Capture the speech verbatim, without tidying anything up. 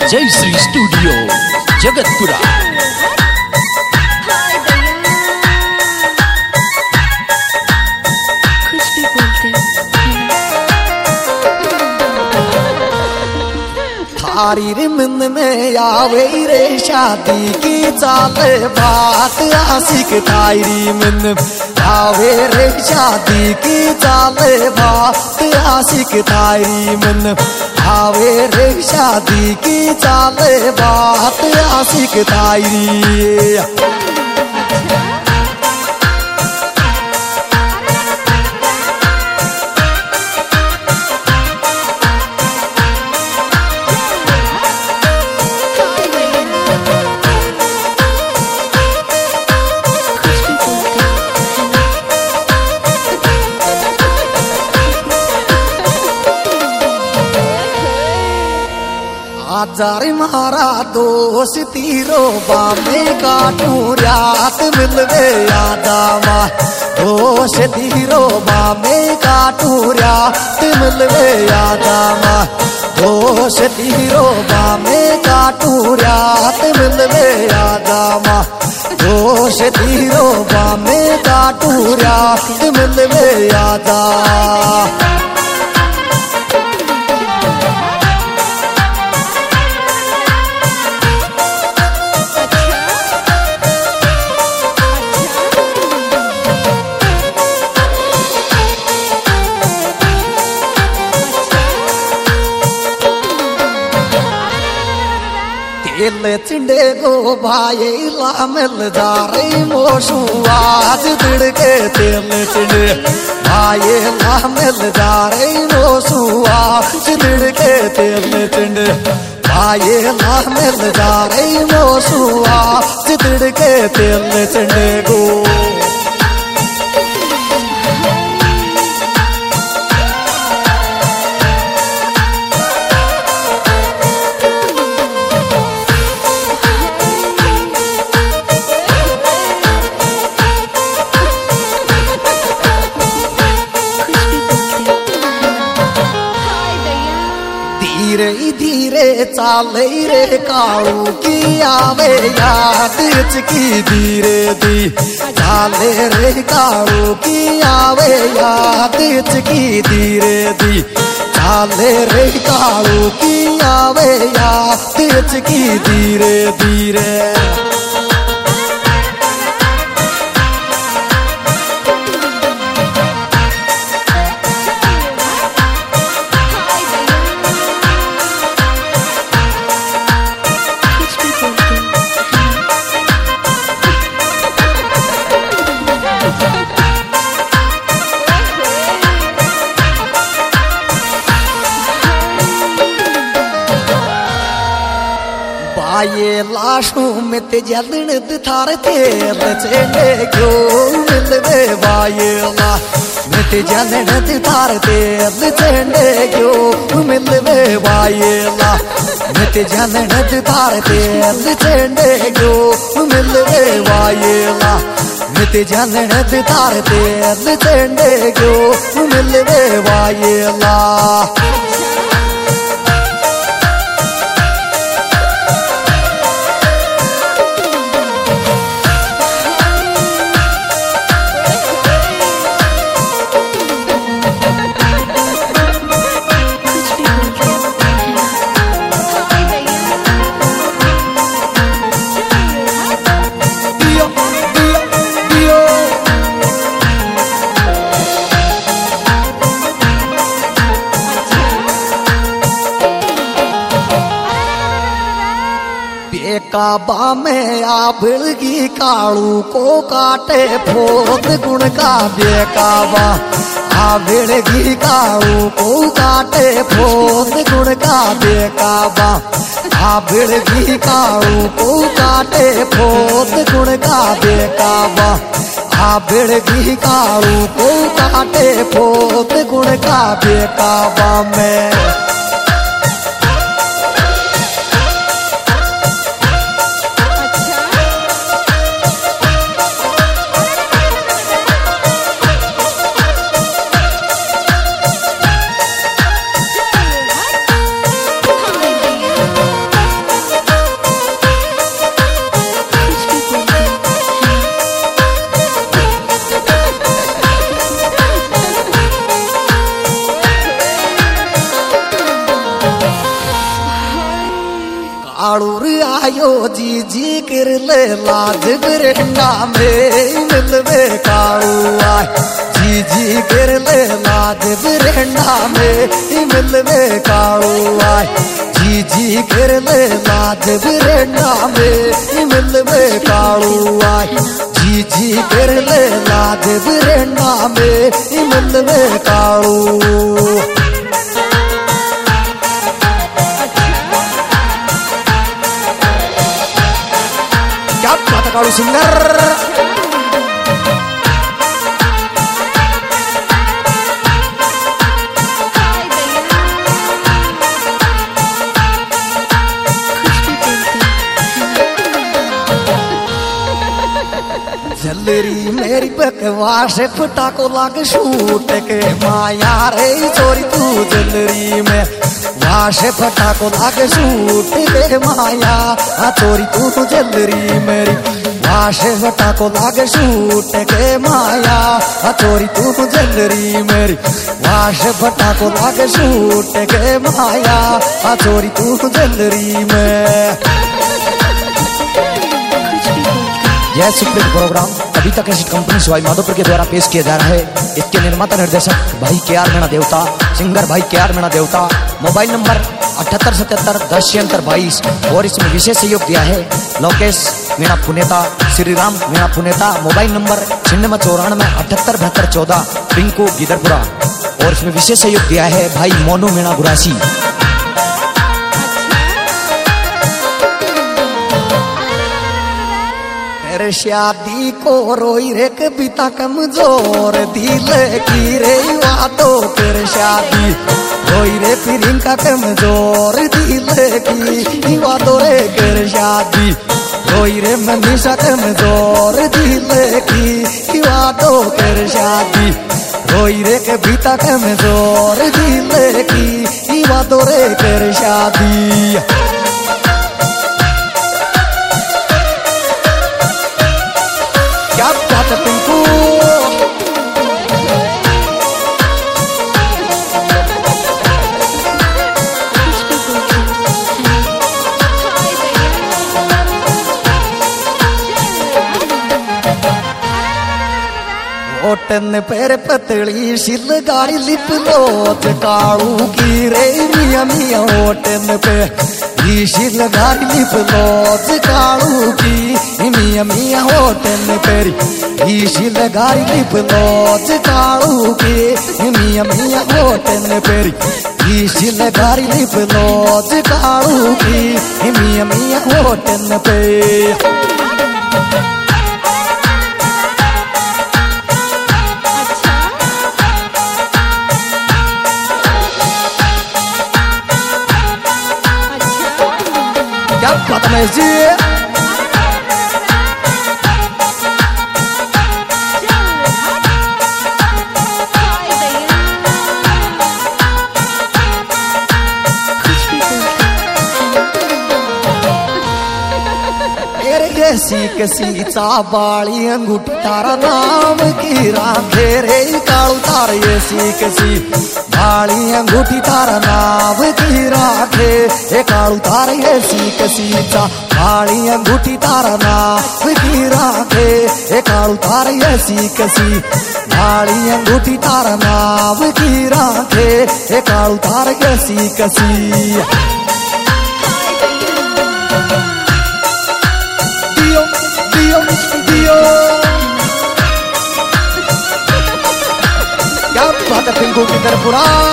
जय श्री स्टूडियो जगतपुरा। कुछ भी बोलते थारी रे मन में आवे रे शादी की चाले बात आशिक थारी मन आवे रे शादी की चाले बात आशिक थारी मन आवे रे शादी की चाले बात आशिक थारी। हजार मारा दोष तीरो बामे काटू रात मिलवे यादामा दोष तीरो बामे काटू रात मिलवे यादामा दोष तीरो बामे काटू रात मिलवे यादामा दोष तीरो बामे काटू रात मिलवे यादा। तेल चिंडे गो भाई ला मिल जा रही मोशू आज दिड़के तेल चिंडे भाई ला मिल जा रही मोशू आज दिड़के तेल चिंडे भाई ला मिल जा रही मोशू आज दिड़के तेल चिंडे गो। धीरे धीरे चाले रे कालू की आवे याद की धीरे धी चाले रे कालू की आवे याद की धीरे धी चाले रे कालू की आवे याद की धीरे धीरे। ये लाशों में ते जलन थार तेल चेले क्यों मिलवे वाये ला में ते जलन थार तेल चेले क्यों मिलवे वाये ला में ते जलन थार तेल चेले क्यों मिलवे वाये ला में ते जलन थार तेल चेले क्यों मिलवे वाये ला। काबा में आ भिड़गी कालू को काटे फोत गुण का बेकाबा आ भिड़गी कालू को काटे फोत गुण का बेकाबा आ भिड़गी कालू को काटे फोत गुण का बेकाबा आ भिड़गी कालू को काटे फोत गुण का बेकाबा में। ले लाज बिरंडा में मिलवे कालू आय जी जी कर ले लाज बिरंडा में मिलवे कालू आय जी जी कर ले लाज बिरंडा में मिलवे कालू आय जी जी कर ले लाज बिरंडा में मिलवे कालू। क्या बात है कालू सिंगर। जल्लरी मेरी बकवास फटाको लाग शूट के माया रे चोरी तू जल्लरी में वाश फटाको लाग शूट के माया चोरी तू जल्लरी मेरी वाश फटाको लाग शूट के माया चोरी तू जल्लरी मेरी वाश फटाको लाग शूट के माया चोरी तू जल्लरी में। यह supreme programme Kavita cassette company Sawai Madhopur के द्वारा पेश किया जा रहा है। इसके निर्माता निर्देशक भाई के आर मीणा देवता, सिंगर भाई के आर मीणा देवता। मोबाइल नंबर अठहत्तर सतहत्तर दस छिहत्तर बाईस और इसमें विशेष सहयोग दिया है लोकेश मीणा पुनेता, श्री राम मीणा पुनेता। मोबाइल नंबर छिन्नवे चौरानवे अठहत्तर बहत्तर चौदह पिंकू गिदरपुरा और इसमें विशेष सहयोग दिया है भाई मोनू मीणा गुरासी। शादी को रोई रे कविता कमजोर दिल की रे वादों कर शादी रोई रे प्रियंका कमजोर दिल की वादों रे कर शादी रोई रे मनीषा कमजोर दिल की वादों कर शादी रोई रे कविता कमजोर दिल की वादों रे कर शादी। क्या बात है पिंकू। ओटन पैर पतली शिल गाड़ी लिप लोच कालू की रे मिया मिया ओटन पे शिल गाड़ी लिप लोच कालू की मिया मिया ओटन पेरी शिल गाड़ी लिप लोच कालू की मिया मिया ओटन पेरी शिल गाड़ी लिप लोच कालू की मिया मिया ओटन पे। क्या बात है जी। सीख सीता बाली अंगूठी तारा नाम की राखे रे कालू तार ये सीख सी बाली अंगूठी तारा नाम की राखे ए कालू तार ये सीख सीता बाली अंगूठी तारा नाम की राखे ए कालू तार ये सीख सी बाली अंगूठी तारा नाम की राखे ए कालू तार ये सीख सी। क्या बात है पिंकू की तरफ पूरा